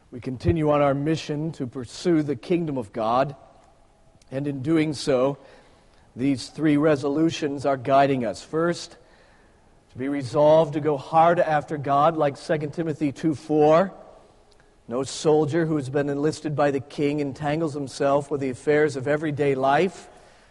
We continue on our mission to pursue the kingdom of God, and in doing so, these three resolutions are guiding us. First, to be resolved to go hard after God, like 2 Timothy 2:4. No soldier who has been enlisted by the king entangles himself with the affairs of everyday life,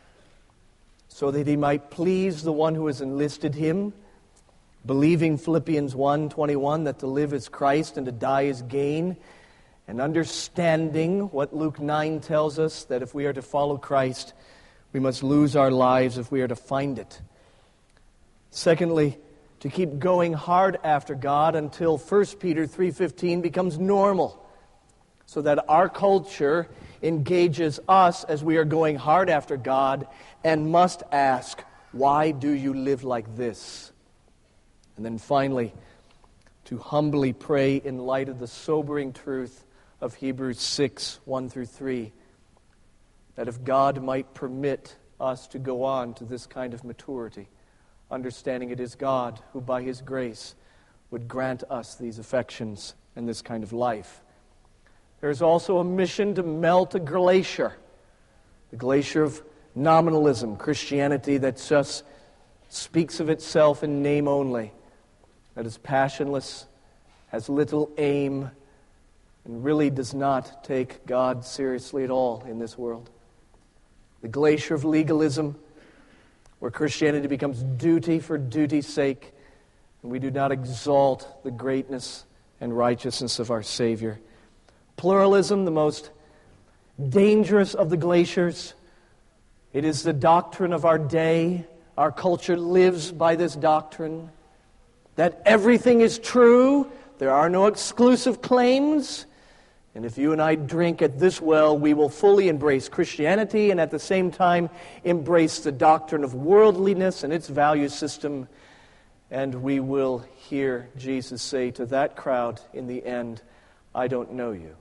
so that he might please the one who has enlisted him, believing Philippians 1:21 that to live is Christ and to die is gain, and understanding what Luke 9 tells us, that if we are to follow Christ, we must lose our lives if we are to find it. Secondly, to keep going hard after God until 1 Peter 3:15 becomes normal, so that our culture engages us as we are going hard after God and must ask, why do you live like this? And then finally, to humbly pray in light of the sobering truth of Hebrews 6:1-3, that if God might permit us to go on to this kind of maturity, understanding it is God who by His grace would grant us these affections and this kind of life. There is also a mission to melt a glacier, the glacier of nominalism, Christianity that just speaks of itself in name only, that is passionless, has little aim, and really does not take God seriously at all in this world. The glacier of legalism, where Christianity becomes duty for duty's sake, and we do not exalt the greatness and righteousness of our Savior. Pluralism, the most dangerous of the glaciers. It is the doctrine of our day. Our culture lives by this doctrine, that everything is true, there are no exclusive claims, and if you and I drink at this well, we will fully embrace Christianity and at the same time embrace the doctrine of worldliness and its value system, and we will hear Jesus say to that crowd in the end, I don't know you.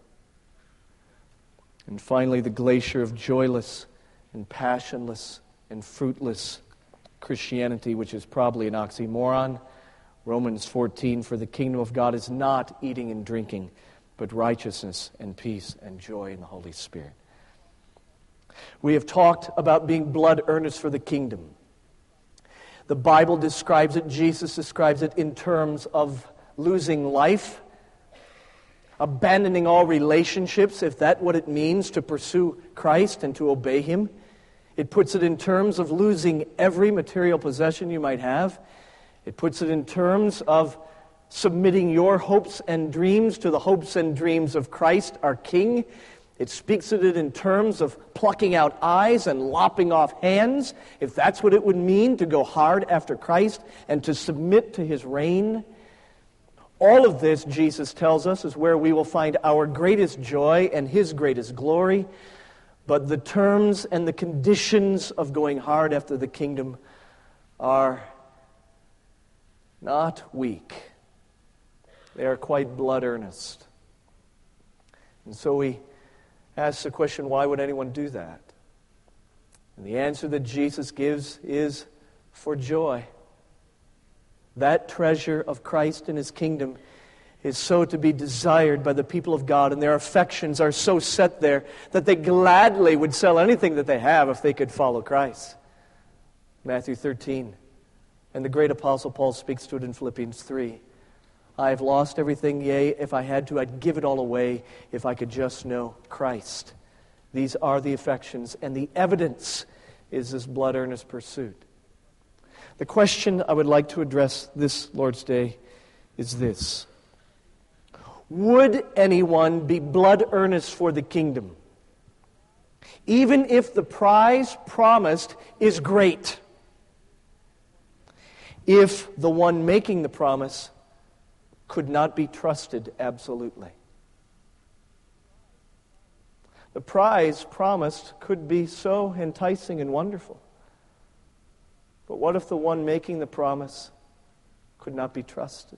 And finally, the glacier of joyless and passionless and fruitless Christianity, which is probably an oxymoron. Romans 14, for the kingdom of God is not eating and drinking, but righteousness and peace and joy in the Holy Spirit. We have talked about being blood earnest for the kingdom. The Bible describes it, Jesus describes it in terms of losing life, abandoning all relationships, if that's what it means to pursue Christ and to obey Him. It puts it in terms of losing every material possession you might have. It puts it in terms of submitting your hopes and dreams to the hopes and dreams of Christ, our King. It speaks of it in terms of plucking out eyes and lopping off hands, if that's what it would mean to go hard after Christ and to submit to His reign. All of this, Jesus tells us, is where we will find our greatest joy and His greatest glory. But the terms and the conditions of going hard after the kingdom are not weak. They are quite blood earnest. And so we ask the question, why would anyone do that? And the answer that Jesus gives is for joy. That treasure of Christ and His kingdom is so to be desired by the people of God, and their affections are so set there that they gladly would sell anything that they have if they could follow Christ. Matthew 13. And the great apostle Paul speaks to it in Philippians 3. I have lost everything, yea, if I had to, I'd give it all away if I could just know Christ. These are the affections, and the evidence is this blood-earnest pursuit. The question I would like to address this Lord's Day is this. Would anyone be blood-earnest for the kingdom, even if the prize promised is great, if the one making the promise could not be trusted absolutely? The prize promised could be so enticing and wonderful. But what if the one making the promise could not be trusted?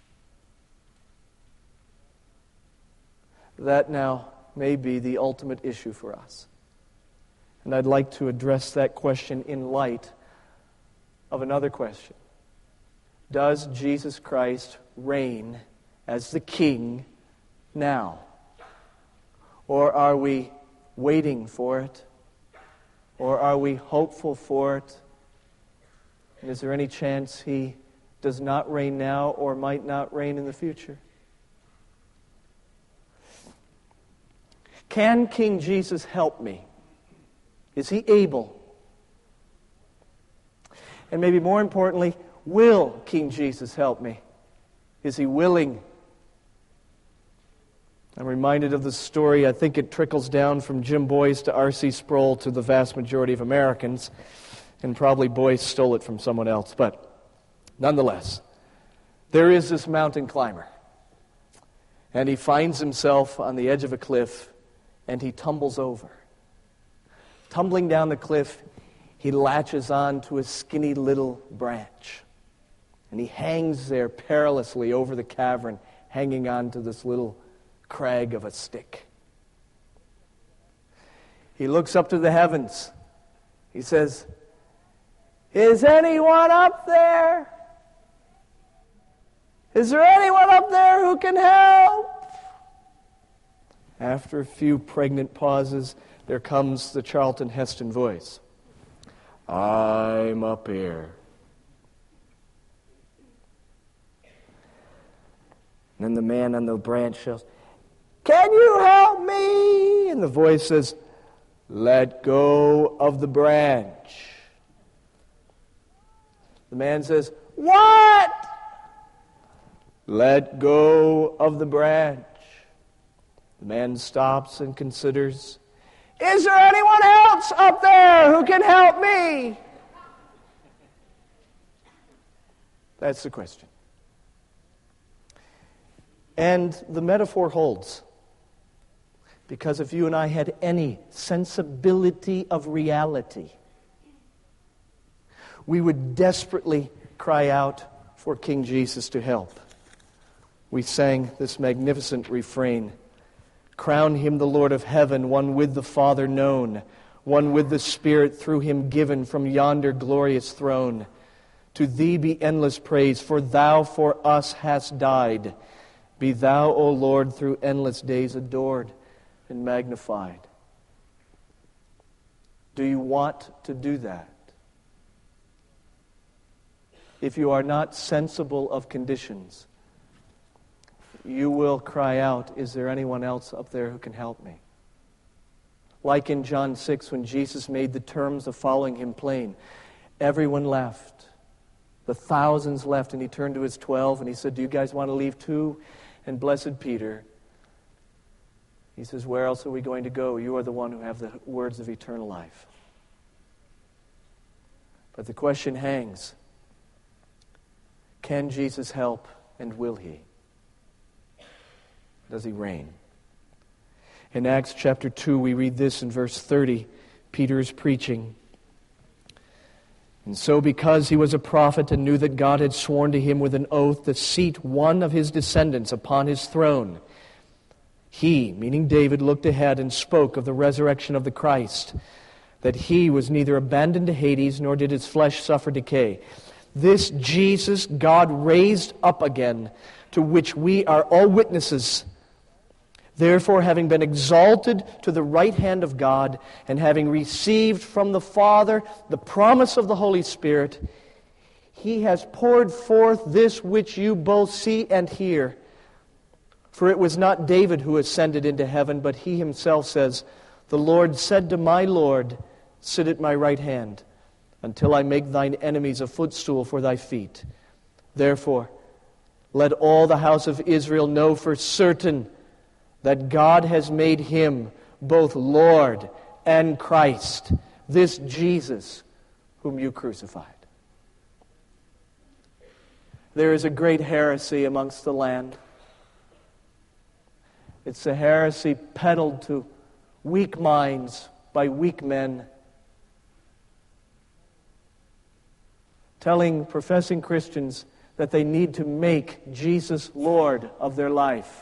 That now may be the ultimate issue for us. And I'd like to address that question in light of another question. Does Jesus Christ reign as the King now? Or are we waiting for it? Or are we hopeful for it? And is there any chance He does not reign now or might not reign in the future? Can King Jesus help me? Is He able? And maybe more importantly, will King Jesus help me? Is He willing? I'm reminded of the story, I think it trickles down from Jim Boyce to R.C. Sproul to the vast majority of Americans, and probably Boyce stole it from someone else, but nonetheless, there is this mountain climber, and he finds himself on the edge of a cliff, and he tumbles over. Tumbling down the cliff, he latches on to a skinny little branch, and he hangs there perilously over the cavern, hanging on to this little crag of a stick. He looks up to the heavens. He says, "Is anyone up there? Is there anyone up there who can help?" After a few pregnant pauses, there comes the Charlton Heston voice. "I'm up here." And then the man on the branch yells, "Can you help me?" And the voice says, "Let go of the branch." The man says, "What?" "Let go of the branch." The man stops and considers, "Is there anyone else up there who can help me?" That's the question. And the metaphor holds. Because if you and I had any sensibility of reality, we would desperately cry out for King Jesus to help. We sang this magnificent refrain, "Crown Him the Lord of heaven, one with the Father known, one with the Spirit through Him given from yonder glorious throne. To Thee be endless praise, for Thou for us hast died. Be Thou, O Lord, through endless days adored and magnified." Do you want to do that? If you are not sensible of conditions, you will cry out, "Is there anyone else up there who can help me?" Like in John 6, when Jesus made the terms of following Him plain, everyone left. The thousands left, and He turned to His 12, and He said, "Do you guys want to leave too?" And blessed Peter, he says, "Where else are we going to go? You are the one who have the words of eternal life." But the question hangs, can Jesus help, and will He? Does He reign? In Acts chapter 2, we read this in verse 30. Peter is preaching. "And so because he was a prophet and knew that God had sworn to him with an oath to seat one of his descendants upon his throne, he," meaning David, "looked ahead and spoke of the resurrection of the Christ, that He was neither abandoned to Hades, nor did His flesh suffer decay. This Jesus God raised up again, to which we are all witnesses. Therefore, having been exalted to the right hand of God, and having received from the Father the promise of the Holy Spirit, He has poured forth this which you both see and hear. For it was not David who ascended into heaven, but He Himself says, 'The Lord said to my Lord, sit at my right hand, until I make thine enemies a footstool for thy feet.' Therefore, let all the house of Israel know for certain that God has made Him both Lord and Christ, this Jesus whom you crucified." There is a great heresy amongst the land. It's a heresy peddled to weak minds by weak men, telling professing Christians that they need to make Jesus Lord of their life.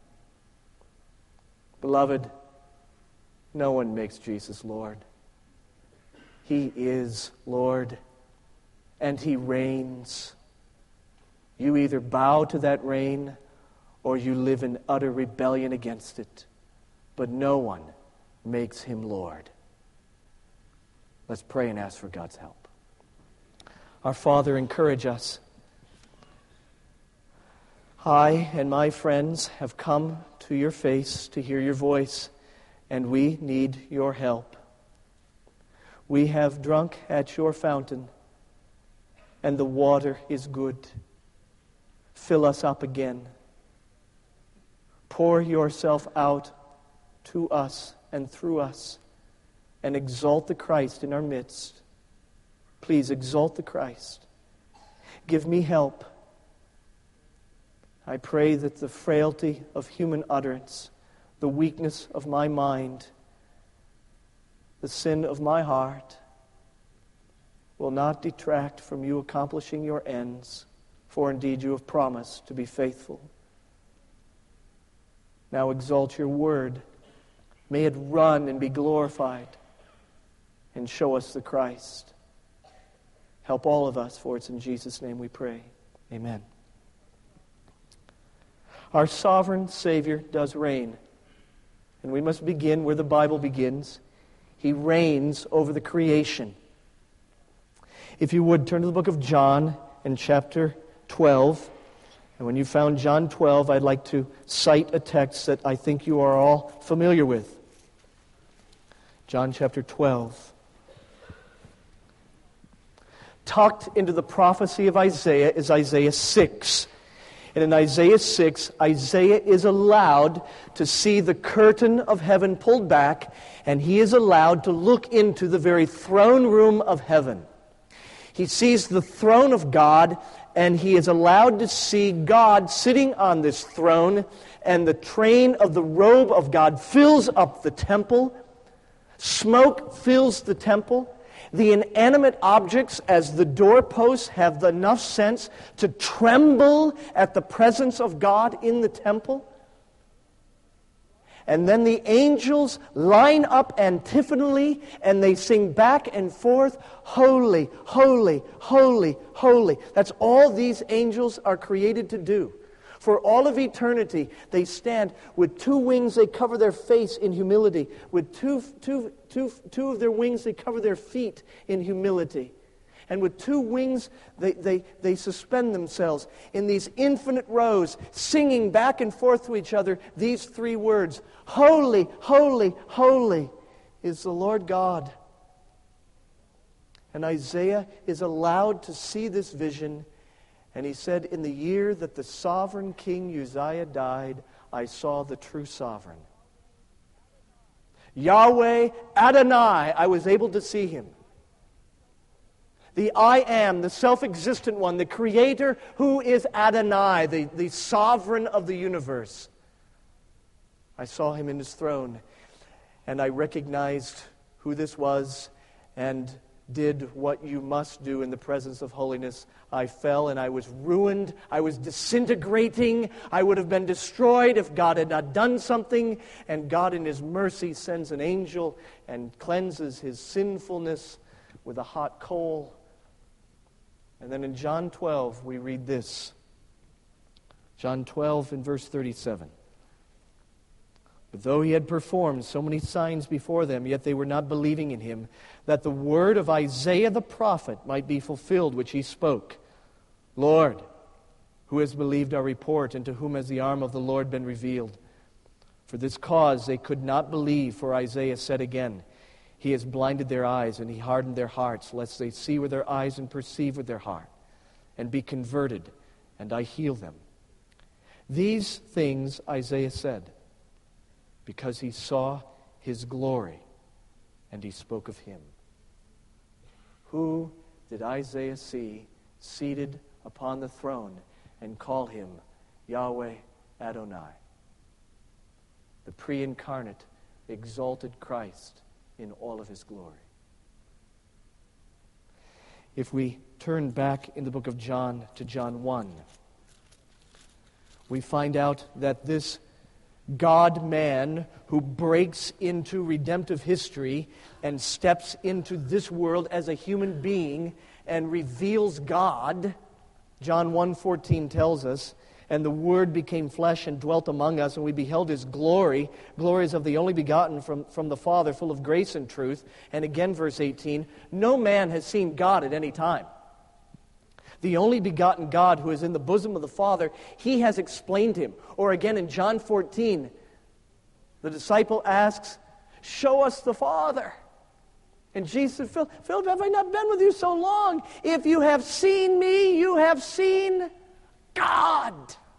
Beloved, no one makes Jesus Lord. He is Lord, and He reigns. You either bow to that reign, or you live in utter rebellion against it. but no one makes him Lord. Let's pray and ask for God's help. Our Father, encourage us. I and my friends have come to your face to hear your voice, and we need your help. We have drunk at your fountain, and the water is good. Fill us up again. Pour yourself out to us and through us, and exalt the Christ in our midst. Please exalt the Christ. Give me help. I pray that the frailty of human utterance, the weakness of my mind, the sin of my heart will not detract from you accomplishing your ends, for indeed you have promised to be faithful. Now exalt your word. May it run and be glorified, and show us the Christ. Help all of us, for it's in Jesus' name we pray. Amen. Our sovereign Savior does reign, and we must begin where the Bible begins. He reigns over the creation. If you would, turn to the book of John in chapter 12. And when you found John 12, I'd like to cite a text that I think you are all familiar with. John chapter 12. Tucked into the prophecy of Isaiah is Isaiah 6. And in Isaiah 6, Isaiah is allowed to see the curtain of heaven pulled back, and he is allowed to look into the very throne room of heaven. He sees the throne of God, and he is allowed to see God sitting on this throne, and the train of the robe of God fills up the temple. Smoke fills the temple. The inanimate objects, as the doorposts, have enough sense to tremble at the presence of God in the temple. And then the angels line up antiphonally, and they sing back and forth, "Holy, holy, holy, holy." That's all these angels are created to do. For all of eternity, they stand with two wings, they cover their face in humility. With two of their wings, they cover their feet in humility. And with two wings, they suspend themselves in these infinite rows, singing back and forth to each other these three words: "Holy, holy, holy is the Lord God." And Isaiah is allowed to see this vision. And he said, "In the year that the sovereign King Uzziah died, I saw the true sovereign. Yahweh Adonai, I was able to see him. The I Am, the self-existent one, the Creator who is Adonai, the sovereign of the universe. I saw him in his throne, and I recognized who this was and did what you must do in the presence of holiness. I fell and I was ruined. I was disintegrating. I would have been destroyed if God had not done something. And God in his mercy sends an angel and cleanses his sinfulness with a hot coal. And then in John 12 we read this. John 12 in verse 37. But though he had performed so many signs before them, yet they were not believing in him, that the word of Isaiah the prophet might be fulfilled, which he spoke. Lord, who has believed our report, and to whom has the arm of the Lord been revealed? For this cause they could not believe, for Isaiah said again, He has blinded their eyes, and he hardened their hearts, lest they see with their eyes and perceive with their heart, and be converted, and I heal them. These things Isaiah said, because he saw his glory, and he spoke of him. Who did Isaiah see seated upon the throne and call him Yahweh Adonai? The pre-incarnate, exalted Christ in all of his glory. If we turn back in the book of John to John 1, we find out that this God-man who breaks into redemptive history and steps into this world as a human being and reveals God, John 1:14 tells us, And the Word became flesh and dwelt among us, and we beheld His glory. Glory is of the only begotten from the Father, full of grace and truth. And again, verse 18, no man has seen God at any time. The only begotten God who is in the bosom of the Father, He has explained Him. Or again in John 14, the disciple asks, show us the Father. And Jesus said, Philip, have I not been with you so long? If you have seen me, you have seen God.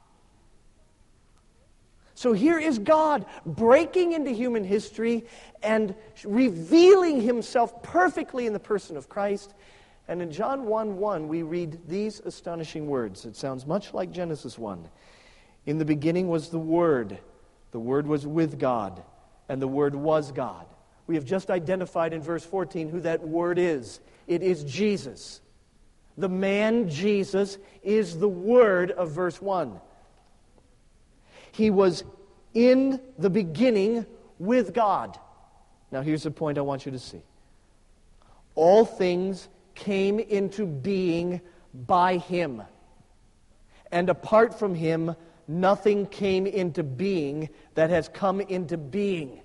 So here is God breaking into human history and revealing Himself perfectly in the person of Christ. And in John 1:1, we read these astonishing words. It sounds much like Genesis 1. In the beginning was the Word. The Word was with God, and the Word was God. We have just identified in verse 14 who that Word is. It is Jesus. The man Jesus is the Word of verse 1. He was in the beginning with God. Now here's the point I want you to see. All things came into being by Him. And apart from Him, nothing came into being that has come into being.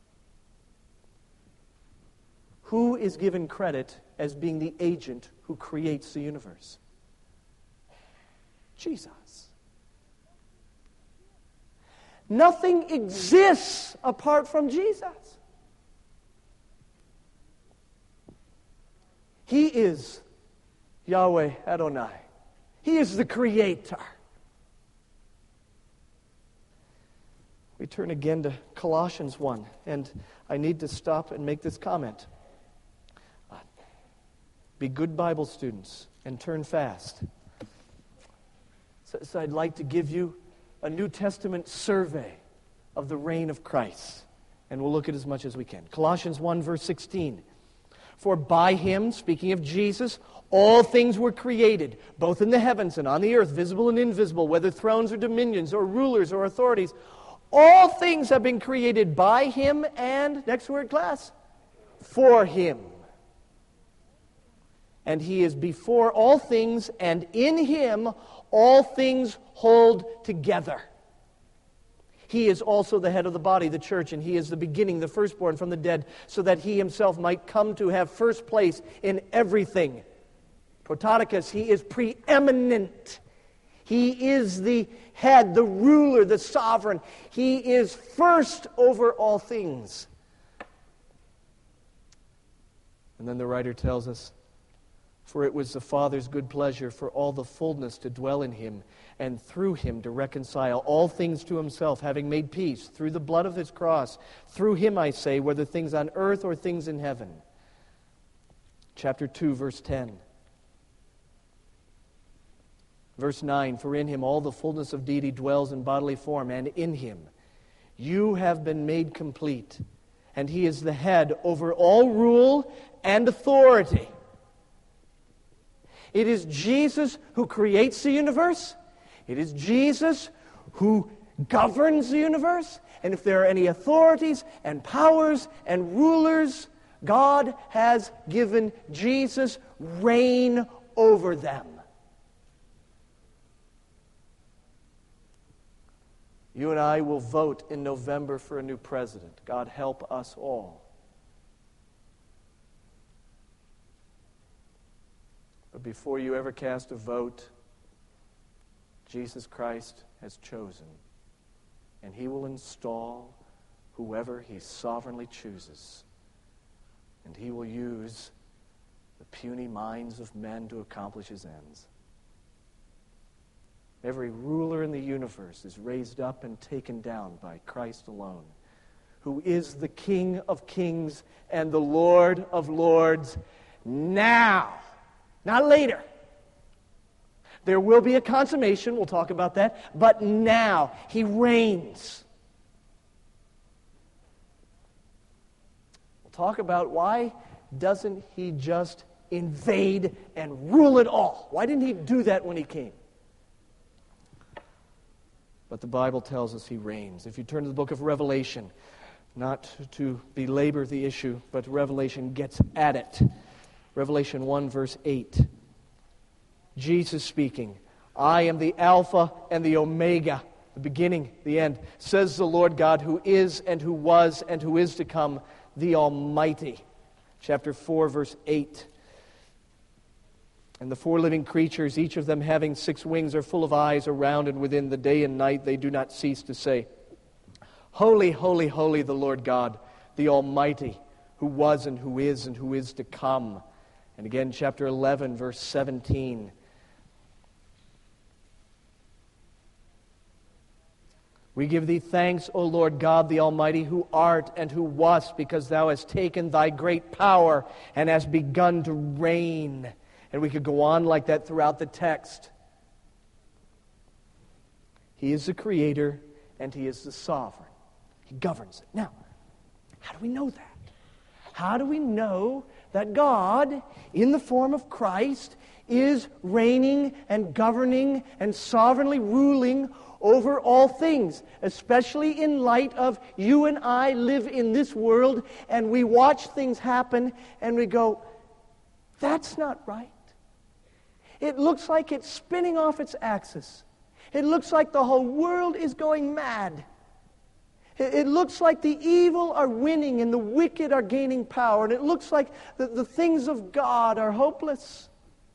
Who is given credit as being the agent who creates the universe? Jesus. Nothing exists apart from Jesus. He is Yahweh Adonai. He is the Creator. We turn again to Colossians 1, and I need to stop and make this comment. Be good Bible students and turn fast. So I'd like to give you a New Testament survey of the reign of Christ. And we'll look at as much as we can. Colossians 1, verse 16. For by Him, speaking of Jesus, all things were created, both in the heavens and on the earth, visible and invisible, whether thrones or dominions or rulers or authorities. All things have been created by Him and, next word class, for Him. And He is before all things, and in Him all things hold together. He is also the head of the body, the church, and He is the beginning, the firstborn from the dead, so that He Himself might come to have first place in everything. Protodicus, He is preeminent. He is the head, the ruler, the sovereign. He is first over all things. And then the writer tells us, for it was the Father's good pleasure for all the fullness to dwell in Him, and through Him to reconcile all things to Himself, having made peace through the blood of His cross. Through Him, I say, whether things on earth or things in heaven. Chapter 2, verse 10. Verse 9, for in Him all the fullness of deity dwells in bodily form, and in Him you have been made complete. And He is the head over all rule and authority. It is Jesus who creates the universe. It is Jesus who governs the universe. And if there are any authorities and powers and rulers, God has given Jesus reign over them. You and I will vote in November for a new president. God help us all. But before you ever cast a vote, Jesus Christ has chosen. And He will install whoever He sovereignly chooses. And He will use the puny minds of men to accomplish His ends. Every ruler in the universe is raised up and taken down by Christ alone, who is the King of kings and the Lord of lords now. Not later. There will be a consummation, we'll talk about that, but now He reigns. We'll talk about why doesn't He just invade and rule it all? Why didn't He do that when He came? But the Bible tells us He reigns. If you turn to the book of Revelation, not to belabor the issue, but Revelation gets at it. Revelation 1, verse 8. Jesus speaking, I am the Alpha and the Omega, the beginning, the end, says the Lord God, who is and who was and who is to come, the Almighty. Chapter 4, verse 8. And the four living creatures, each of them having 6 wings, are full of eyes around and within. The day and night they do not cease to say, Holy, holy, holy, the Lord God, the Almighty, who was and who is to come. And again, chapter 11, verse 17. We give thee thanks, O Lord God, the Almighty, who art and who wast, because thou hast taken thy great power and hast begun to reign. And we could go on like that throughout the text. He is the creator and he is the sovereign. He governs it. Now, how do we know that? How do we know that God, in the form of Christ, is reigning and governing and sovereignly ruling over all things, especially in light of you and I live in this world and we watch things happen and we go, that's not right. It looks like it's spinning off its axis. It looks like the whole world is going mad. It looks like the evil are winning and the wicked are gaining power. And it looks like the things of God are hopeless.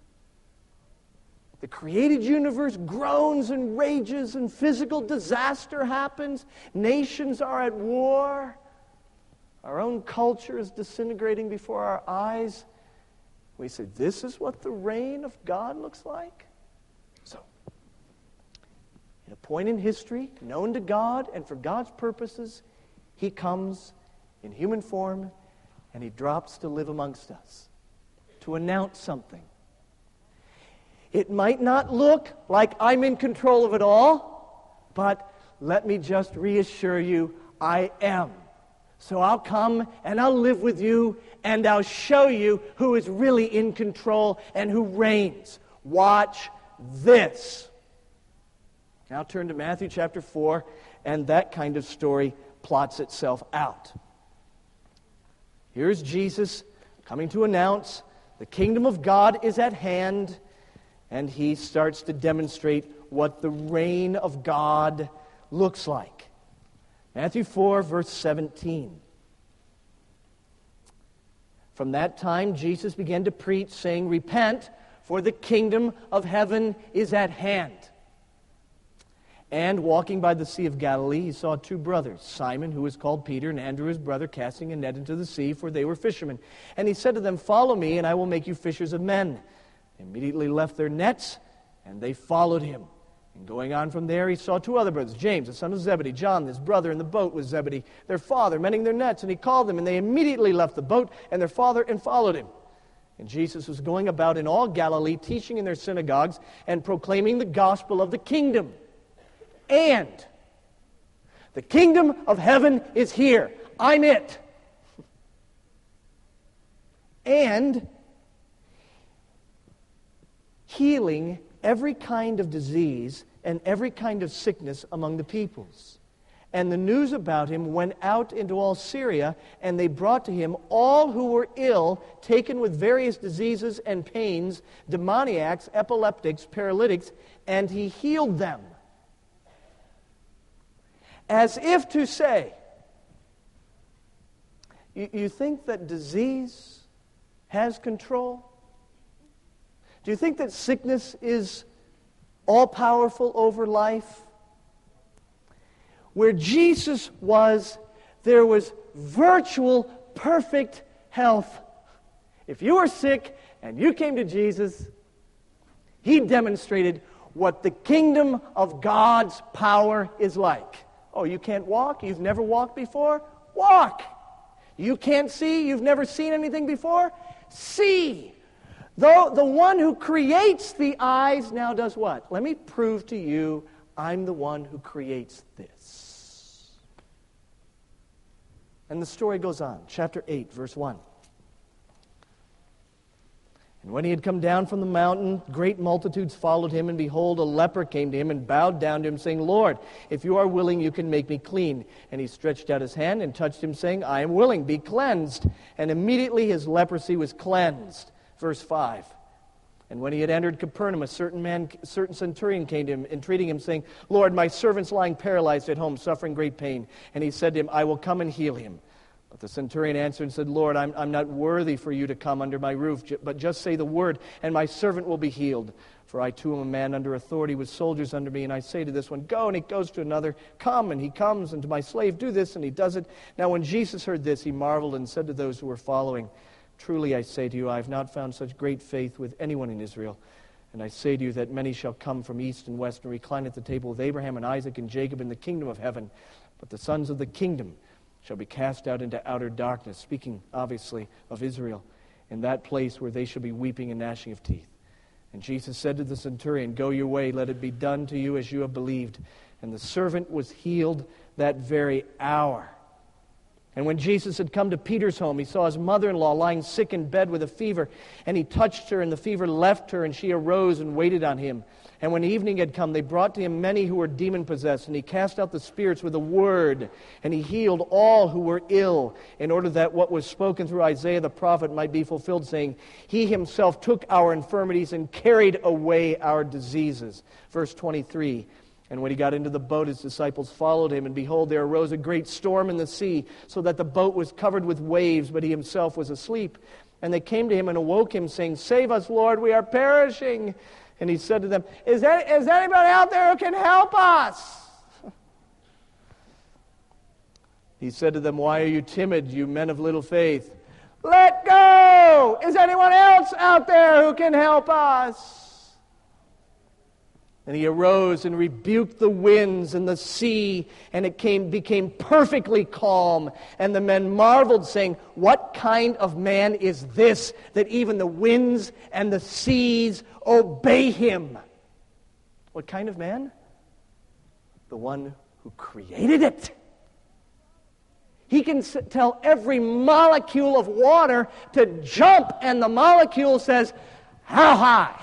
The created universe groans and rages and physical disaster happens. Nations are at war. Our own culture is disintegrating before our eyes. We say, this is what the reign of God looks like? So, at a point in history, known to God and for God's purposes, He comes in human form and He drops to live amongst us, to announce something. It might not look like I'm in control of it all, but let me just reassure you, I am. So I'll come and I'll live with you and I'll show you who is really in control and who reigns. Watch this. Now turn to Matthew chapter 4, and that kind of story plots itself out. Here's Jesus coming to announce the kingdom of God is at hand, and he starts to demonstrate what the reign of God looks like. Matthew 4, verse 17. From that time, Jesus began to preach, saying, Repent, for the kingdom of heaven is at hand. And walking by the Sea of Galilee, he saw 2 brothers, Simon, who was called Peter, and Andrew his brother, casting a net into the sea, for they were fishermen. And he said to them, Follow me, and I will make you fishers of men. They immediately left their nets, and they followed him. And going on from there, he saw 2 other brothers, James, the son of Zebedee, John, his brother, in the boat with Zebedee, their father, mending their nets. And he called them, and they immediately left the boat and their father and followed him. And Jesus was going about in all Galilee, teaching in their synagogues and proclaiming the gospel of the kingdom. And the kingdom of heaven is here. I'm it. And healing every kind of disease and every kind of sickness among the peoples. And the news about him went out into all Syria, and they brought to him all who were ill, taken with various diseases and pains, demoniacs, epileptics, paralytics, and he healed them. As if to say, you think that disease has control? Do you think that sickness is all-powerful over life? Where Jesus was, there was virtual perfect health. If you were sick and you came to Jesus, he demonstrated what the kingdom of God's power is like. Oh, you can't walk? You've never walked before? Walk! You can't see? You've never seen anything before? See! Though the one who creates the eyes now does what? Let me prove to you I'm the one who creates this. And the story goes on. Chapter 8, verse 1. And when he had come down from the mountain, great multitudes followed him, and behold, a leper came to him and bowed down to him, saying, Lord, if you are willing, you can make me clean. And he stretched out his hand and touched him, saying, I am willing, be cleansed. And immediately his leprosy was cleansed. Verse 5. And when he had entered Capernaum, a certain centurion came to him, entreating him, saying, Lord, my servant's lying paralyzed at home, suffering great pain. And he said to him, I will come and heal him. But the centurion answered and said, Lord, I'm not worthy for you to come under my roof, but just say the word, and my servant will be healed. For I too am a man under authority with soldiers under me, and I say to this one, go, and he goes to another, come, and he comes, and to my slave, do this, and he does it. Now when Jesus heard this, he marveled and said to those who were following, truly I say to you, I have not found such great faith with anyone in Israel. And I say to you that many shall come from east and west and recline at the table with Abraham and Isaac and Jacob in the kingdom of heaven. But the sons of the kingdom shall be cast out into outer darkness, speaking obviously of Israel, in that place where they shall be weeping and gnashing of teeth. And Jesus said to the centurion, go your way, let it be done to you as you have believed. And the servant was healed that very hour. And when Jesus had come to Peter's home, he saw his mother-in-law lying sick in bed with a fever. And he touched her, and the fever left her, and she arose and waited on him. And when evening had come, they brought to him many who were demon-possessed, and he cast out the spirits with a word, and he healed all who were ill, in order that what was spoken through Isaiah the prophet might be fulfilled, saying, he himself took our infirmities and carried away our diseases. Verse 23. And when he got into the boat, his disciples followed him, and behold, there arose a great storm in the sea, so that the boat was covered with waves, but he himself was asleep. And they came to him and awoke him, saying, save us, Lord, we are perishing. And he said to them, is anybody out there who can help us? He said to them, why are you timid, you men of little faith? Let go! Is anyone else out there who can help us? And he arose and rebuked the winds and the sea, and it became perfectly calm. And the men marveled, saying, what kind of man is this, that even the winds and the seas obey him? What kind of man? The one who created it. He can tell every molecule of water to jump, and the molecule says, how high?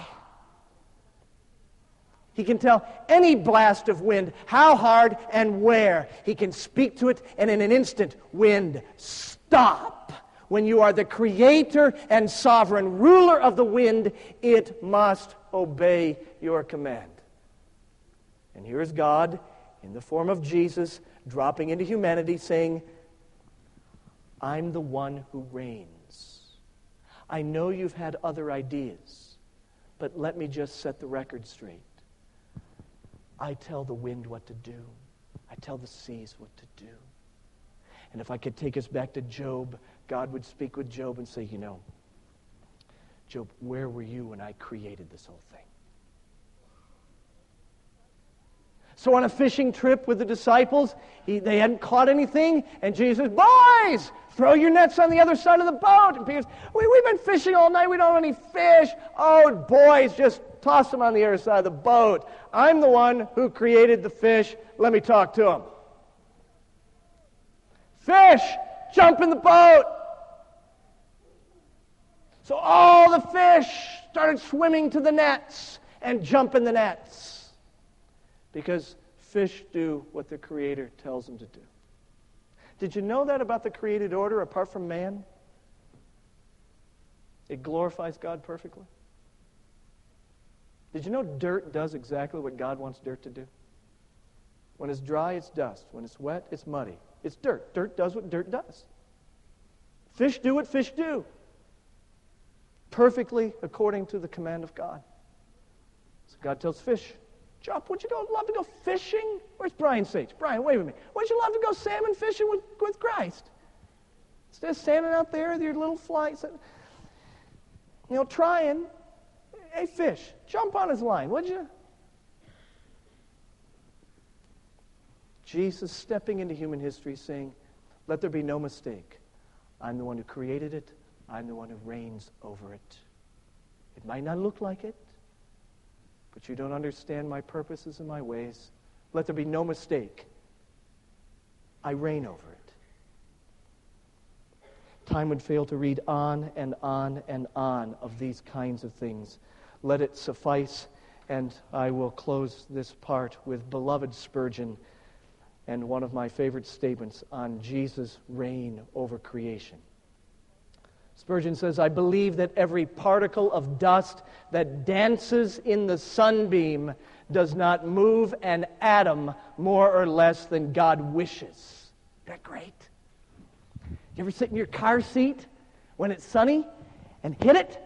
He can tell any blast of wind how hard and where. He can speak to it, and in an instant, wind, stop. When you are the creator and sovereign ruler of the wind, it must obey your command. And here is God, in the form of Jesus, dropping into humanity, saying, I'm the one who reigns. I know you've had other ideas, but let me just set the record straight. I tell the wind what to do. I tell the seas what to do. And if I could take us back to Job, God would speak with Job and say, Job, where were you when I created this whole thing? So on a fishing trip with the disciples, they hadn't caught anything, and Jesus, boys, throw your nets on the other side of the boat. And Peter says, we've been fishing all night, we don't have any fish. Oh, boys, just toss them on the other side of the boat. I'm the one who created the fish. Let me talk to them. Fish, jump in the boat. So all the fish started swimming to the nets and jump in the nets. Because fish do what the Creator tells them to do. Did you know that about the created order apart from man? It glorifies God perfectly. Did you know dirt does exactly what God wants dirt to do? When it's dry, it's dust. When it's wet, it's muddy. It's dirt. Dirt does what dirt does. Fish do what fish do. Perfectly according to the command of God. So God tells fish, jump. Would you love to go fishing? Where's Brian Sage? Brian, wait with me. Would you love to go salmon fishing with Christ? Instead of standing out there with your little flies, trying. Hey, fish, jump on his line, would you? Jesus stepping into human history saying, let there be no mistake. I'm the one who created it. I'm the one who reigns over it. It might not look like it, but you don't understand my purposes and my ways. Let there be no mistake. I reign over it. Time would fail to read on and on and on of these kinds of things. Let it suffice, and I will close this part with beloved Spurgeon and one of my favorite statements on Jesus' reign over creation. Spurgeon says, I believe that every particle of dust that dances in the sunbeam does not move an atom more or less than God wishes. Isn't that great? You ever sit in your car seat when it's sunny and hit it?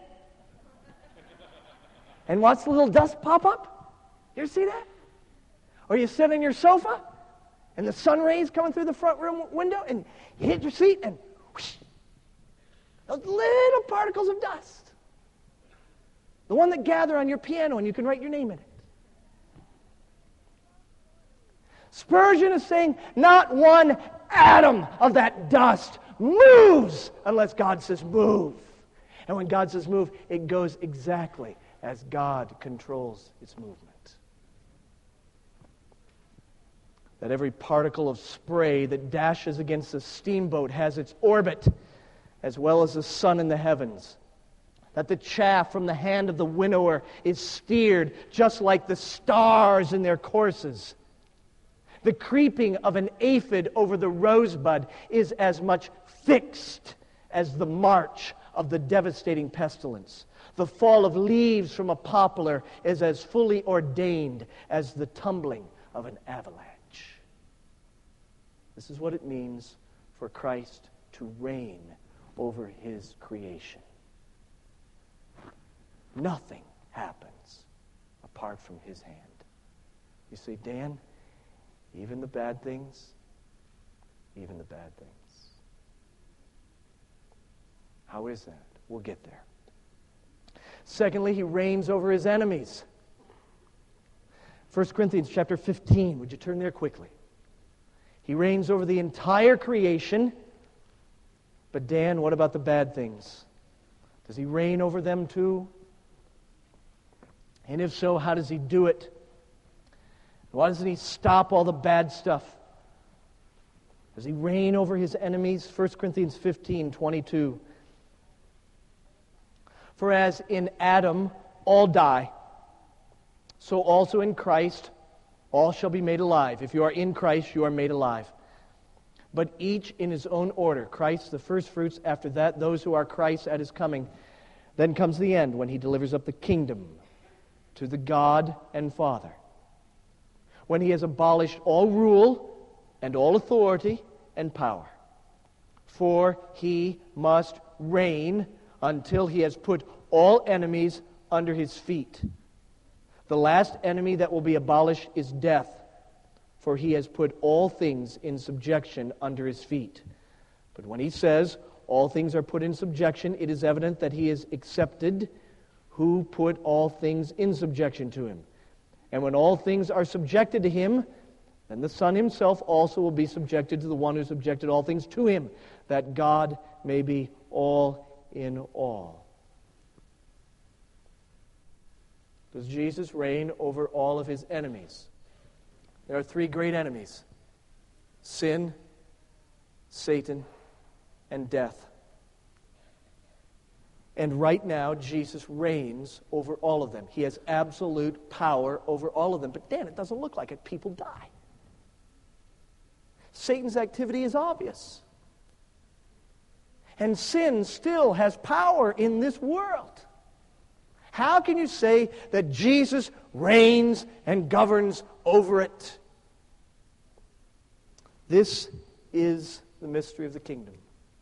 And watch the little dust pop up? You ever see that? Or you sit on your sofa and the sun rays coming through the front room window and you hit your seat and whoosh, those little particles of dust. The one that gather on your piano and you can write your name in it. Spurgeon is saying not one atom of that dust moves unless God says move. And when God says move, it goes exactly as God controls its movement. That every particle of spray that dashes against a steamboat has its orbit, as well as the sun in the heavens. That the chaff from the hand of the winnower is steered just like the stars in their courses. The creeping of an aphid over the rosebud is as much fixed as the march of the devastating pestilence. The fall of leaves from a poplar is as fully ordained as the tumbling of an avalanche. This is what it means for Christ to reign over His creation. Nothing happens apart from His hand. You say, Dan, even the bad things, even the bad things. How is that? We'll get there. Secondly, He reigns over His enemies. 1 Corinthians chapter 15. Would you turn there quickly? He reigns over the entire creation. But Dan, what about the bad things? Does He reign over them too? And if so, how does He do it? Why doesn't He stop all the bad stuff? Does He reign over His enemies? 1 Corinthians 15:22. For as in Adam all die, so also in Christ all shall be made alive. If you are in Christ, you are made alive. But each in his own order. Christ the first fruits, after that those who are Christ at His coming. Then comes the end, when He delivers up the kingdom to the God and Father. When He has abolished all rule and all authority and power. For He must reign until He has put all enemies under His feet. The last enemy that will be abolished is death, for He has put all things in subjection under His feet. But when He says all things are put in subjection, it is evident that He is accepted who put all things in subjection to Him. And when all things are subjected to Him, then the Son Himself also will be subjected to the one who subjected all things to Him, that God may be all in all. Does Jesus reign over all of His enemies? There are three great enemies: sin, Satan, and death. And right now, Jesus reigns over all of them. He has absolute power over all of them. But Dan, it doesn't look like it. People die. Satan's activity is obvious. And sin still has power in this world. How can you say that Jesus reigns and governs over it? This is the mystery of the kingdom.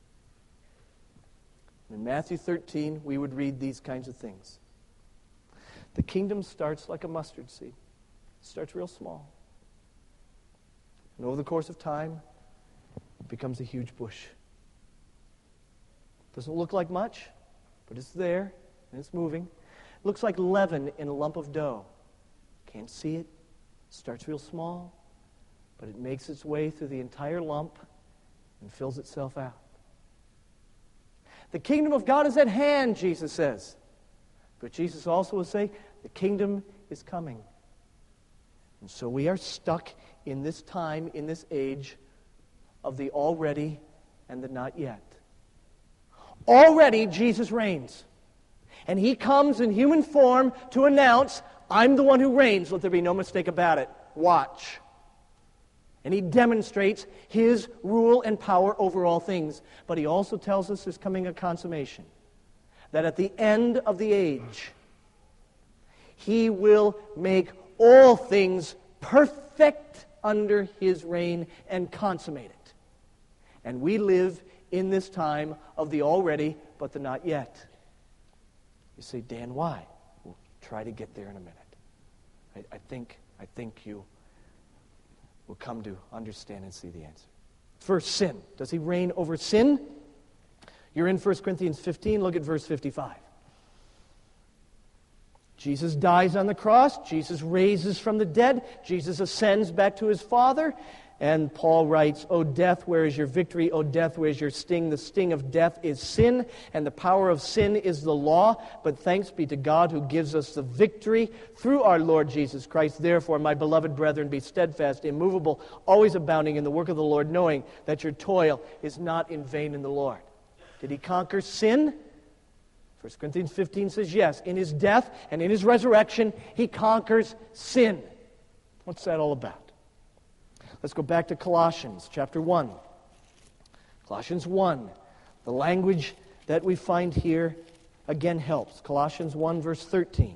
In Matthew 13, we would read these kinds of things. The kingdom starts like a mustard seed. It starts real small. And over the course of time, it becomes a huge bush. Doesn't look like much, but it's there, and it's moving. It looks like leaven in a lump of dough. Can't see it. Starts real small, but it makes its way through the entire lump and fills itself out. The kingdom of God is at hand, Jesus says. But Jesus also will say, the kingdom is coming. And so we are stuck in this time, in this age, of the already and the not yet. Already, Jesus reigns. And He comes in human form to announce, I'm the one who reigns. Let there be no mistake about it. Watch. And he demonstrates his rule and power over all things. But he also tells us there's coming a consummation. That at the end of the age, he will make all things perfect under his reign and consummate it. And we live in this time of the already, but the not yet. You say, Dan, why? We'll try to get there in a minute. I think you will come to understand and see the answer. First, sin. Does he reign over sin? You're in 1 Corinthians 15. Look at verse 55. Jesus dies on the cross. Jesus raises from the dead. Jesus ascends back to his Father. And Paul writes, O death, where is your victory? O death, where is your sting? The sting of death is sin, and the power of sin is the law. But thanks be to God who gives us the victory through our Lord Jesus Christ. Therefore, my beloved brethren, be steadfast, immovable, always abounding in the work of the Lord, knowing that your toil is not in vain in the Lord. Did he conquer sin? 1 Corinthians 15 says yes. In his death and in his resurrection, he conquers sin. What's that all about? Let's go back to Colossians chapter 1. Colossians 1. The language that we find here again helps. Colossians 1 verse 13.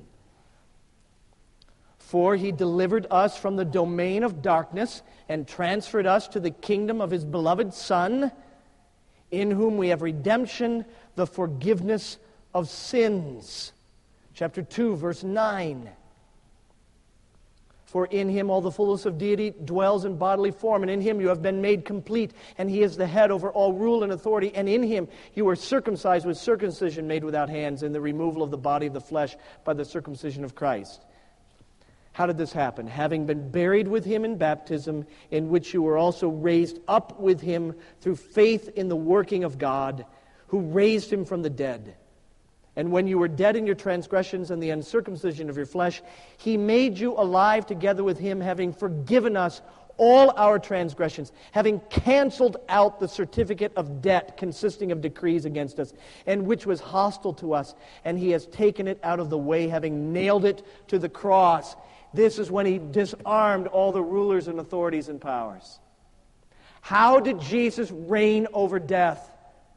For he delivered us from the domain of darkness and transferred us to the kingdom of his beloved Son, in whom we have redemption, the forgiveness of sins. Chapter 2 verse 9. For in him all the fullness of deity dwells in bodily form, and in him you have been made complete, and he is the head over all rule and authority, and in him you are circumcised with circumcision made without hands, in the removal of the body of the flesh by the circumcision of Christ. How did this happen? Having been buried with him in baptism, in which you were also raised up with him through faith in the working of God, who raised him from the dead. And when you were dead in your transgressions and the uncircumcision of your flesh, he made you alive together with him, having forgiven us all our transgressions, having canceled out the certificate of debt consisting of decrees against us, and which was hostile to us, and he has taken it out of the way, having nailed it to the cross. This is when he disarmed all the rulers and authorities and powers. How did Jesus reign over death?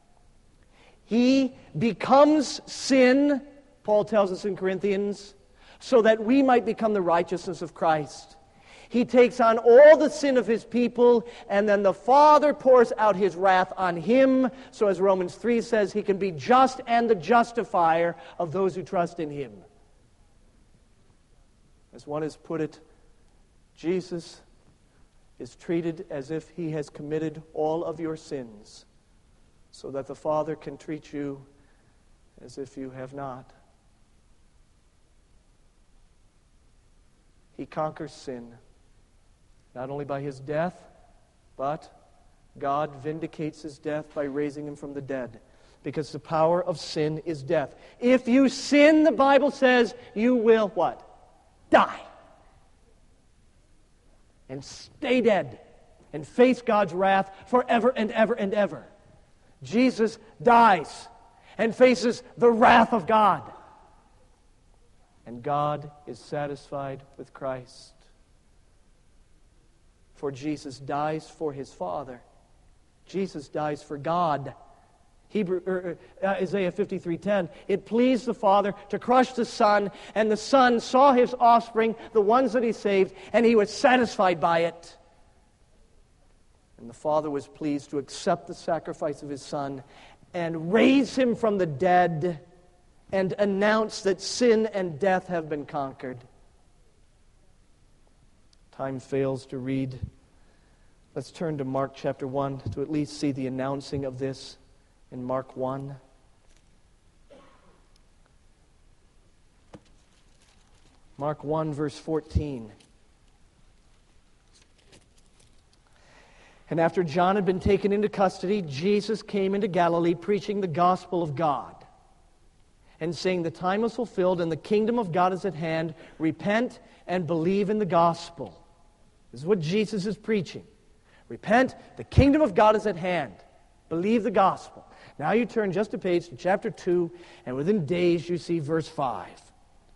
He becomes sin, Paul tells us in Corinthians, so that we might become the righteousness of Christ. He takes on all the sin of his people, and then the Father pours out his wrath on him, so as Romans 3 says, he can be just and the justifier of those who trust in him. As one has put it, Jesus is treated as if he has committed all of your sins, so that the Father can treat you as if you have not. He conquers sin, not only by his death, but God vindicates his death by raising him from the dead, because the power of sin is death. If you sin, the Bible says, you will what? Die. And stay dead and face God's wrath forever and ever and ever. Jesus dies and faces the wrath of God. And God is satisfied with Christ. For Jesus dies for his Father. Jesus dies for God. Isaiah 53:10. It pleased the Father to crush the Son, and the Son saw his offspring, the ones that he saved, and he was satisfied by it. And the Father was pleased to accept the sacrifice of his Son and raise him from the dead and announce that sin and death have been conquered. Time fails to read. Let's turn to Mark chapter 1 to at least see the announcing of this in Mark 1. Mark 1 verse 14. And after John had been taken into custody, Jesus came into Galilee preaching the gospel of God and saying, the time is fulfilled and the kingdom of God is at hand. Repent and believe in the gospel. This is what Jesus is preaching. Repent, the kingdom of God is at hand. Believe the gospel. Now you turn just a page to chapter 2, and within days you see verse 5.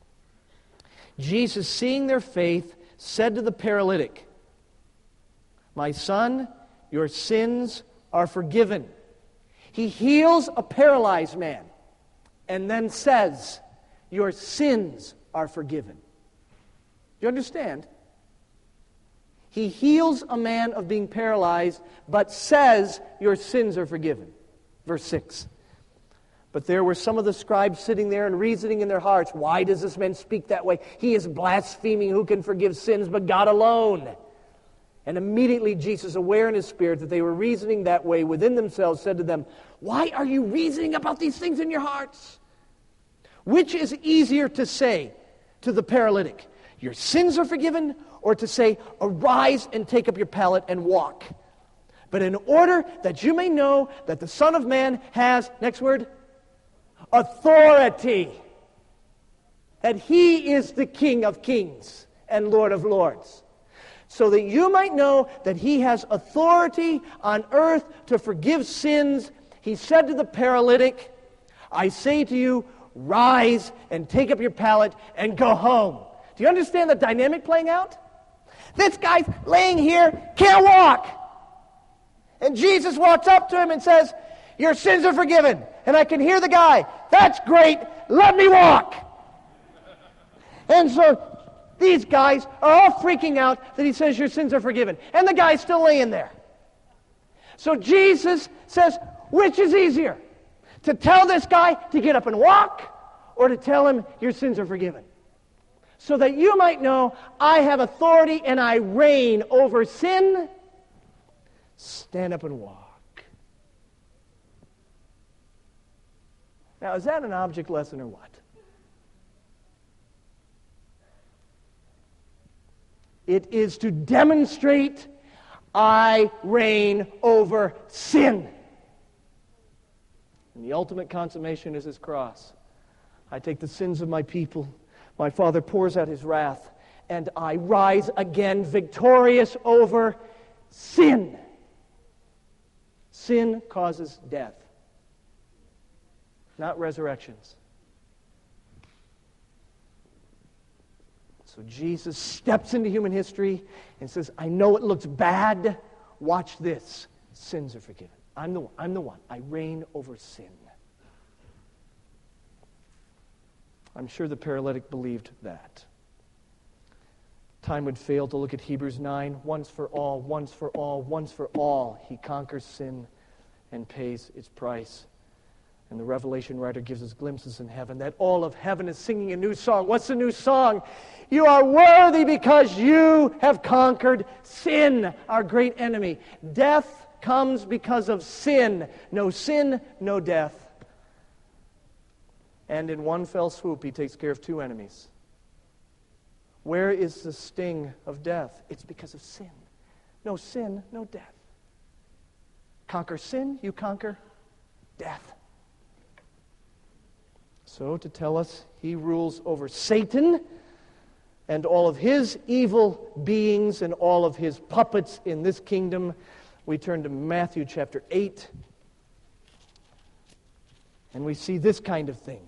Jesus, seeing their faith, said to the paralytic, My son, your sins are forgiven. He heals a paralyzed man and then says, your sins are forgiven. Do you understand? He heals a man of being paralyzed, but says, your sins are forgiven. Verse 6. But there were some of the scribes sitting there and reasoning in their hearts, why does this man speak that way? He is blaspheming. Who can forgive sins but God alone? And immediately Jesus, aware in his spirit that they were reasoning that way within themselves, said to them, why are you reasoning about these things in your hearts? Which is easier to say to the paralytic, your sins are forgiven, or to say, arise and take up your pallet and walk? But in order that you may know that the Son of Man has, next word, authority, that he is the King of kings and Lord of lords, so that you might know that he has authority on earth to forgive sins, he said to the paralytic, I say to you, rise and take up your pallet and go home. Do you understand the dynamic playing out? This guy's laying here, can't walk. And Jesus walks up to him and says, your sins are forgiven. And I can hear the guy, that's great, let me walk. And so these guys are all freaking out that he says your sins are forgiven. And the guy's still laying there. So Jesus says, which is easier? To tell this guy to get up and walk, or to tell him your sins are forgiven? So that you might know I have authority and I reign over sin. Stand up and walk. Now, is that an object lesson or what? It is to demonstrate I reign over sin. And the ultimate consummation is his cross. I take the sins of my people. My Father pours out his wrath. And I rise again victorious over sin. Sin causes death, not resurrections. So Jesus steps into human history and says, I know it looks bad. Watch this. Sins are forgiven. I'm the one. I reign over sin. I'm sure the paralytic believed that. Time would fail to look at Hebrews 9. Once for all, once for all, once for all. He conquers sin and pays its price. And the Revelation writer gives us glimpses in heaven that all of heaven is singing a new song. What's the new song? You are worthy because you have conquered sin, our great enemy. Death comes because of sin. No sin, no death. And in one fell swoop, he takes care of two enemies. Where is the sting of death? It's because of sin. No sin, no death. Conquer sin, you conquer death. So to tell us he rules over Satan and all of his evil beings and all of his puppets in this kingdom, we turn to Matthew chapter 8, and we see this kind of thing.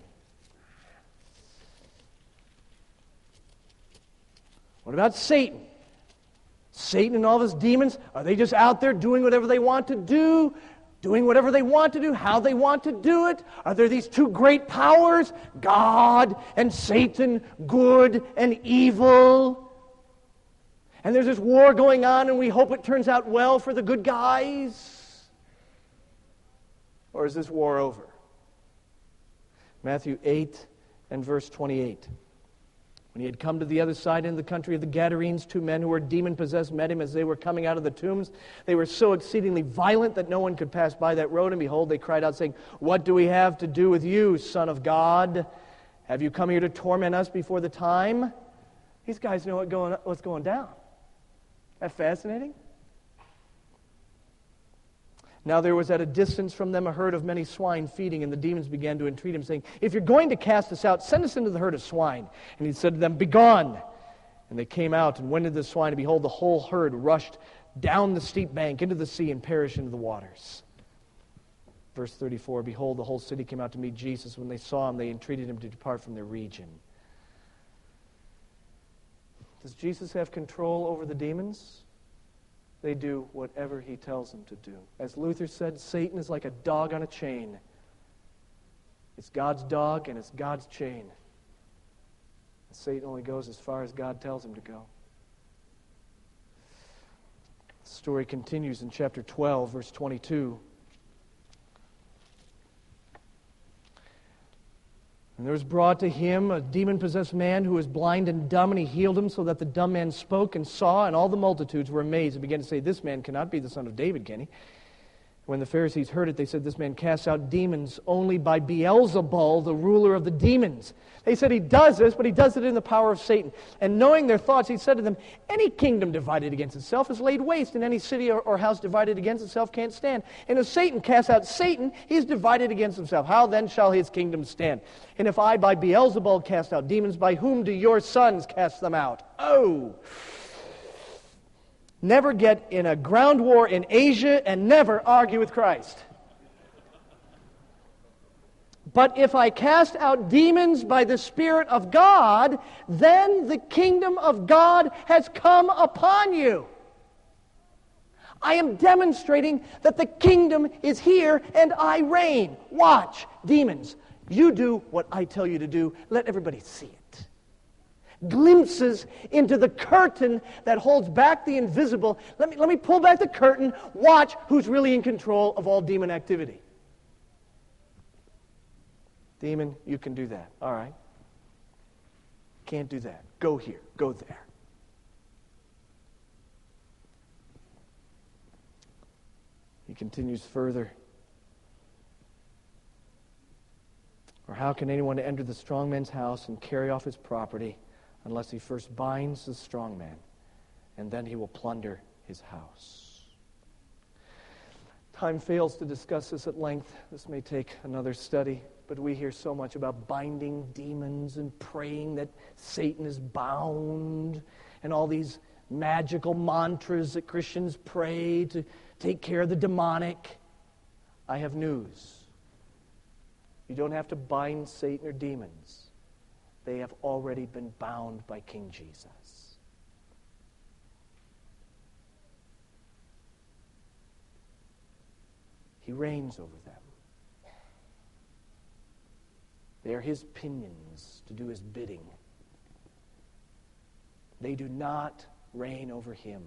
What about Satan? Satan and all of his demons, are they just out there doing whatever they want to do? Doing whatever they want to do, how they want to do it? Are there these two great powers, God and Satan, good and evil? And there's this war going on and we hope it turns out well for the good guys? Or is this war over? Matthew 8 and verse 28. When he had come to the other side into the country of the Gadarenes, two men who were demon-possessed met him as they were coming out of the tombs. They were so exceedingly violent that no one could pass by that road. And behold, they cried out, saying, what do we have to do with you, Son of God? Have you come here to torment us before the time? These guys know what's going down. Isn't that fascinating? Now there was at a distance from them a herd of many swine feeding, and the demons began to entreat him, saying, if you're going to cast us out, send us into the herd of swine. And he said to them, begone. And they came out and went into the swine, and behold, the whole herd rushed down the steep bank into the sea and perished into the waters. Verse 34, behold, the whole city came out to meet Jesus. When they saw him, they entreated him to depart from their region. Does Jesus have control over the demons? they do whatever he tells them to do. As Luther said, Satan is like a dog on a chain. It's God's dog and it's God's chain. Satan only goes as far as God tells him to go. The story continues in chapter 12, verse 22. And there was brought to him a demon-possessed man who was blind and dumb, and he healed him so that the dumb man spoke and saw, and all the multitudes were amazed and began to say, "This man cannot be the son of David, can he?" When the Pharisees heard it, they said, "This man casts out demons only by Beelzebul, the ruler of the demons." They said, "He does this, but he does it in the power of Satan." And knowing their thoughts, he said to them, "Any kingdom divided against itself is laid waste, and any city or house divided against itself can't stand. And if Satan casts out Satan, he is divided against himself. How then shall his kingdom stand? And if I by Beelzebul cast out demons, by whom do your sons cast them out?" Oh! Never get in a ground war in Asia and never argue with Christ. "But if I cast out demons by the Spirit of God, then the kingdom of God has come upon you." I am demonstrating that the kingdom is here and I reign. Watch, demons. You do what I tell you to do. Let everybody see it. Glimpses into the curtain that holds back the invisible. Let me pull back the curtain. Watch who's really in control of all demon activity. Demon, you can do that. All right. Can't do that. Go here. Go there. He continues further. "Or how can anyone enter the strong man's house and carry off his property unless he first binds the strong man, and then he will plunder his house?" Time fails to discuss this at length. This may take another study, but we hear so much about binding demons and praying that Satan is bound, and all these magical mantras that Christians pray to take care of the demonic. I have news. You don't have to bind Satan or demons. They have already been bound by King Jesus. He reigns over them. They are his pinions to do his bidding. They do not reign over him.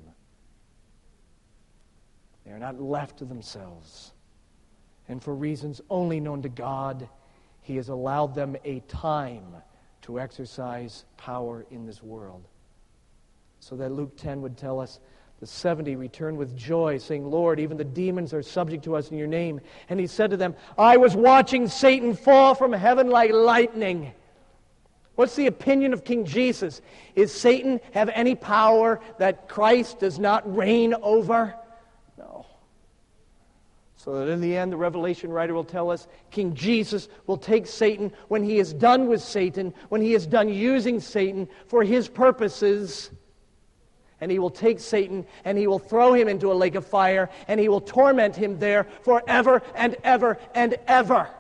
They are not left to themselves. And for reasons only known to God, he has allowed them a time to exercise power in this world. So that Luke 10 would tell us, the 70 returned with joy, saying, "Lord, even the demons are subject to us in your name." And he said to them, "I was watching Satan fall from heaven like lightning." What's the opinion of King Jesus? Is Satan have any power that Christ does not reign over? No. So that in the end, the Revelation writer will tell us, King Jesus will take Satan when he is done with Satan, when he is done using Satan for his purposes, and he will take Satan and he will throw him into a lake of fire, and he will torment him there forever and ever and ever.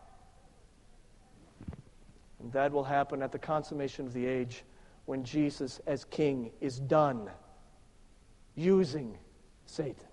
And that will happen at the consummation of the age, when Jesus as king is done using Satan.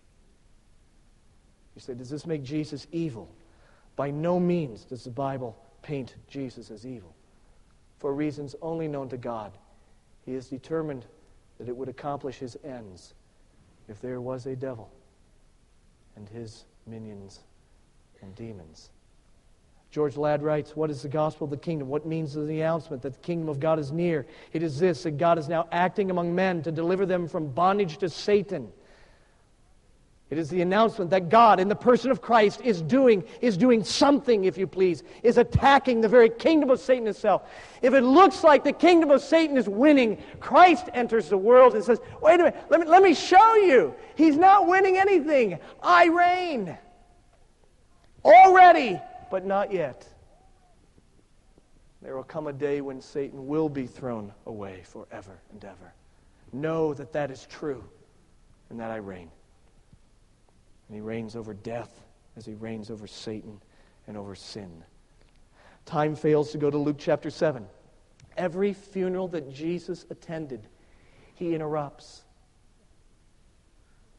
You say, does this make Jesus evil? By no means does the Bible paint Jesus as evil. For reasons only known to God, he is determined that it would accomplish his ends if there was a devil and his minions and demons. George Ladd writes, "What is the gospel of the kingdom? What means the announcement that the kingdom of God is near? It is this, that God is now acting among men to deliver them from bondage to Satan. It is the announcement that God, in the person of Christ, is doing something, if you please, is attacking the very kingdom of Satan itself. If it looks like the kingdom of Satan is winning, Christ enters the world and says, wait a minute, let me show you. He's not winning anything. I reign. Already, but not yet. There will come a day when Satan will be thrown away forever and ever. Know that that is true, and that I reign. And he reigns over death as he reigns over Satan and over sin. Time fails to go to Luke chapter 7. Every funeral that Jesus attended, he interrupts.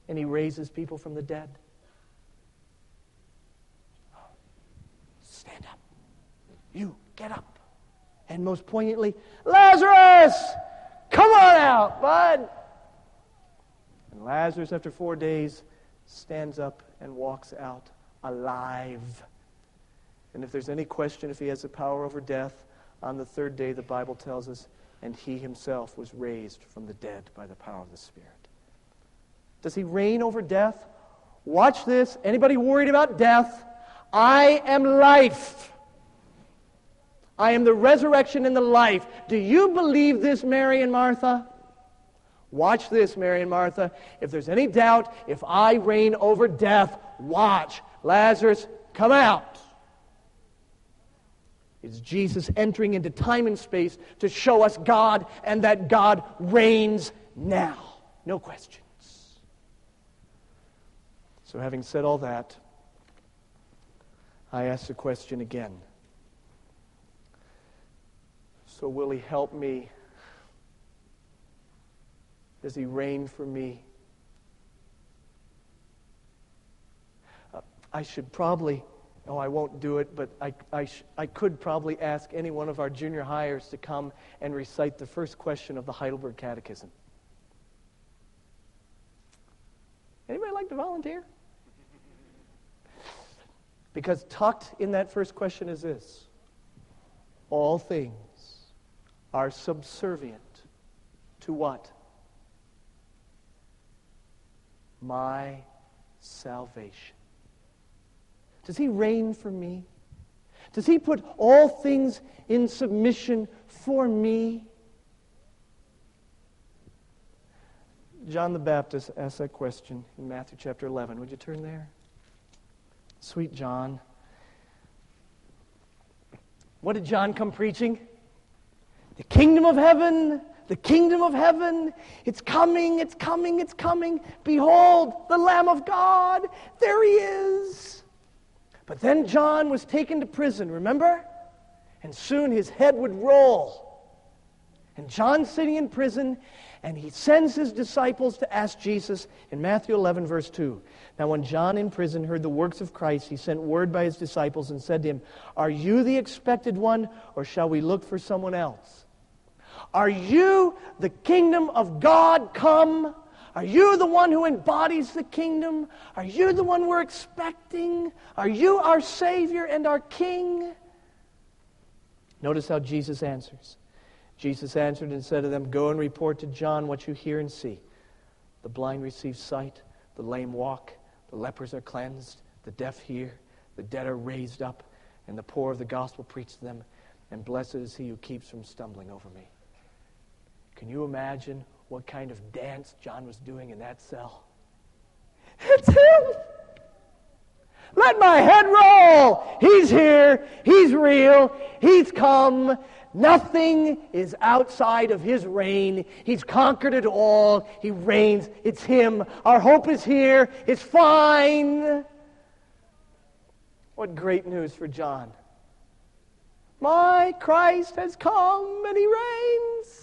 and he raises people from the dead? Stand up. You, get up. And most poignantly, Lazarus, come on out, bud. And Lazarus, after 4 days, stands up and walks out alive. And if there's any question if he has the power over death, on the third day, the Bible tells us, and he himself was raised from the dead by the power of the Spirit. Does he reign over death? Watch this. Anybody worried about death? I am life. I am the resurrection and the life. Do you believe this, Mary and Martha? Watch this, Mary and Martha. If there's any doubt, if I reign over death, watch. Lazarus, come out. It's Jesus entering into time and space to show us God, and that God reigns now. No questions. So having said all that, I ask the question again. So will he help me? Does he reign for me? I should probably, I won't do it, but I could probably ask any one of our junior hires to come and recite the first question of the Heidelberg Catechism. Anybody like to volunteer? Because tucked in that first question is this: all things are subservient to what? My salvation. Does he reign for me? Does he put all things in submission for me? John the Baptist asked that question in Matthew chapter 11. Would you turn there? Sweet John. What did John come preaching? The kingdom of heaven, the kingdom of heaven. It's coming, it's coming, it's coming. Behold, the Lamb of God. There he is. But then John was taken to prison, remember? And soon his head would roll. And John's sitting in prison, and he sends his disciples to ask Jesus in Matthew 11, verse 2. Now when John in prison heard the works of Christ, he sent word by his disciples and said to him, "Are you the expected one, or shall we look for someone else? Are you the kingdom of God come? Are you the one who embodies the kingdom? Are you the one we're expecting? Are you our Savior and our King?" Notice how Jesus answers. Jesus answered and said to them, "Go and report to John what you hear and see. The blind receive sight, the lame walk, the lepers are cleansed, the deaf hear, the dead are raised up, and the poor of the gospel preach to them, and blessed is he who keeps from stumbling over me." Can you imagine what kind of dance John was doing in that cell? It's him! Let my head roll! He's here. He's real. He's come. Nothing is outside of his reign. He's conquered it all. He reigns. It's him. Our hope is here. It's fine. What great news for John. My Christ has come and he reigns.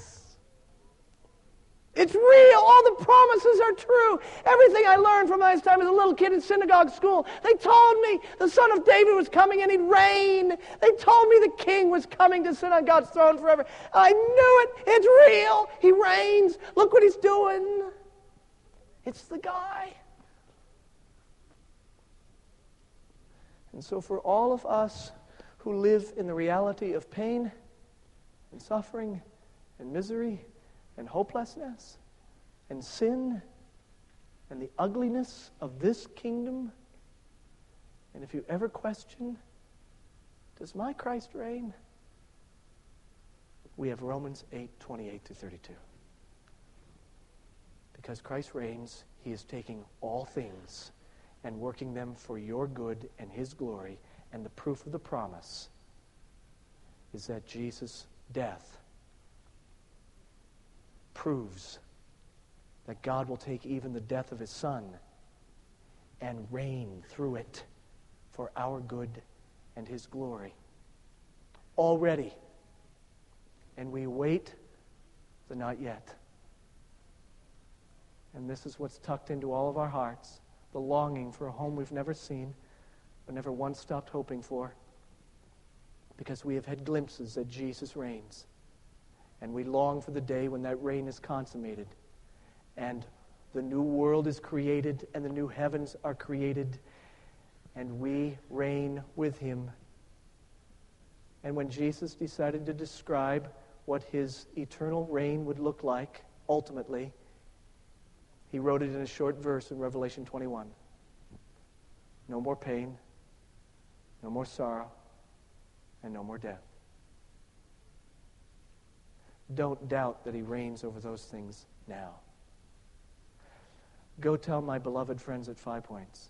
It's real. All the promises are true. Everything I learned from my time as a little kid in synagogue school. They told me the Son of David was coming and he'd reign. They told me the King was coming to sit on God's throne forever. I knew it. It's real. He reigns. Look what he's doing. It's the guy. And so for all of us who live in the reality of pain and suffering and misery and hopelessness and sin and the ugliness of this kingdom, and if you ever question, does my Christ reign? We have Romans 8:28-32. Because Christ reigns, he is taking all things and working them for your good and his glory, and the proof of the promise is that Jesus' death proves that God will take even the death of his Son and reign through it for our good and his glory. Already. And we wait the not yet. And this is what's tucked into all of our hearts, the longing for a home we've never seen, but never once stopped hoping for, because we have had glimpses that Jesus reigns. And we long for the day when that reign is consummated, and the new world is created, and the new heavens are created, and we reign with him. And when Jesus decided to describe what his eternal reign would look like, ultimately, he wrote it in a short verse in Revelation 21. No more pain, no more sorrow, and no more death. Don't doubt that he reigns over those things now. Go tell my beloved friends at 5 Points,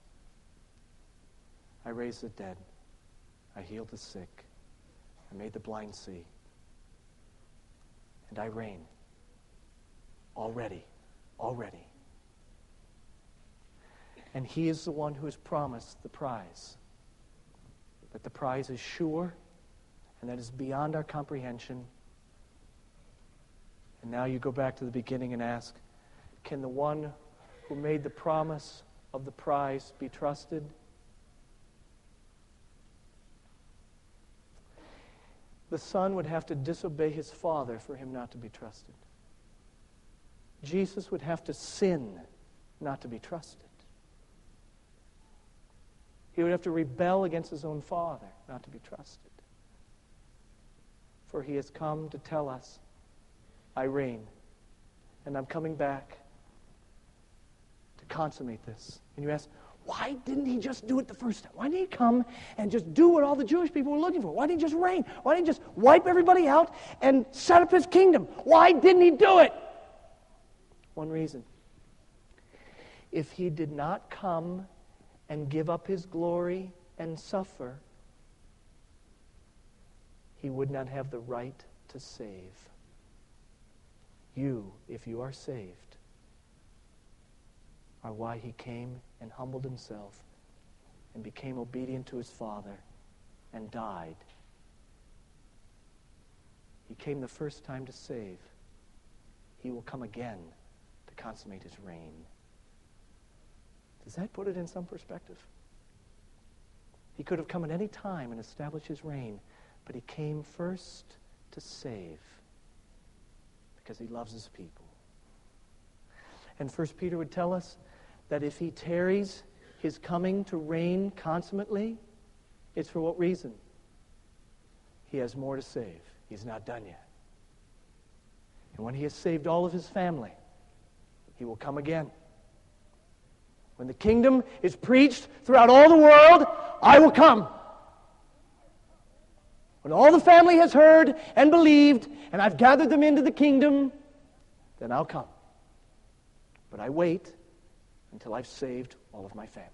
I raised the dead, I healed the sick, I made the blind see, and I reign. Already. And he is the one who has promised the prize. That the prize is sure, and that is beyond our comprehension. And now you go back to the beginning and ask, can the one who made the promise of the prize be trusted? The son would have to disobey his father for him not to be trusted. Jesus would have to sin not to be trusted. He would have to rebel against his own father not to be trusted. For he has come to tell us, I reign, and I'm coming back to consummate this. And you ask, why didn't he just do it the first time? Why didn't he come and just do what all the Jewish people were looking for? Why didn't he just reign? Why didn't he just wipe everybody out and set up his kingdom? Why didn't he do it? One reason. If he did not come and give up his glory and suffer, he would not have the right to save. You, if you are saved, are why he came and humbled himself and became obedient to his Father and died. He came the first time to save. He will come again to consummate his reign. Does that put it in some perspective? He could have come at any time and established his reign, but he came first to save because he loves his people. And 1 Peter would tell us that if he tarries his coming to reign consummately, it's for what reason? He has more to save. He's not done yet. And when he has saved all of his family, he will come again. When the kingdom is preached throughout all the world, I will come. When all the family has heard and believed, and I've gathered them into the kingdom, then I'll come. But I wait until I've saved all of my family.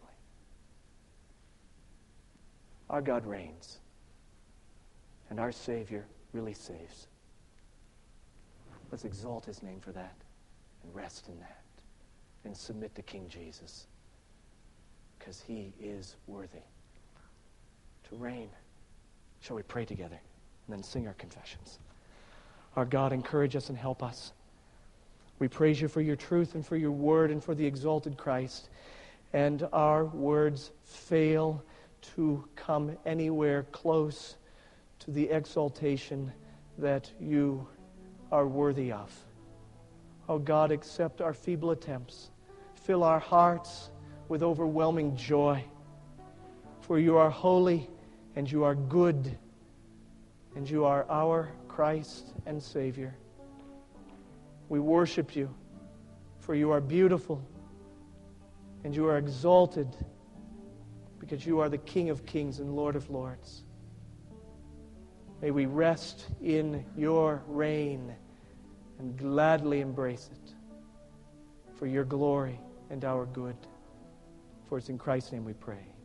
Our God reigns, and our Savior really saves. Let's exalt his name for that, and rest in that, and submit to King Jesus, because he is worthy to reign. Shall we pray together and then sing our confessions? Our God, encourage us and help us. We praise you for your truth and for your word and for the exalted Christ. And our words fail to come anywhere close to the exaltation that you are worthy of. Oh God, accept our feeble attempts. Fill our hearts with overwhelming joy. For you are holy and you are good and you are our Christ and Savior. We worship you, for you are beautiful and you are exalted because you are the King of kings and Lord of lords. May we rest in your reign and gladly embrace it for your glory and our good. For it's in Christ's name we pray.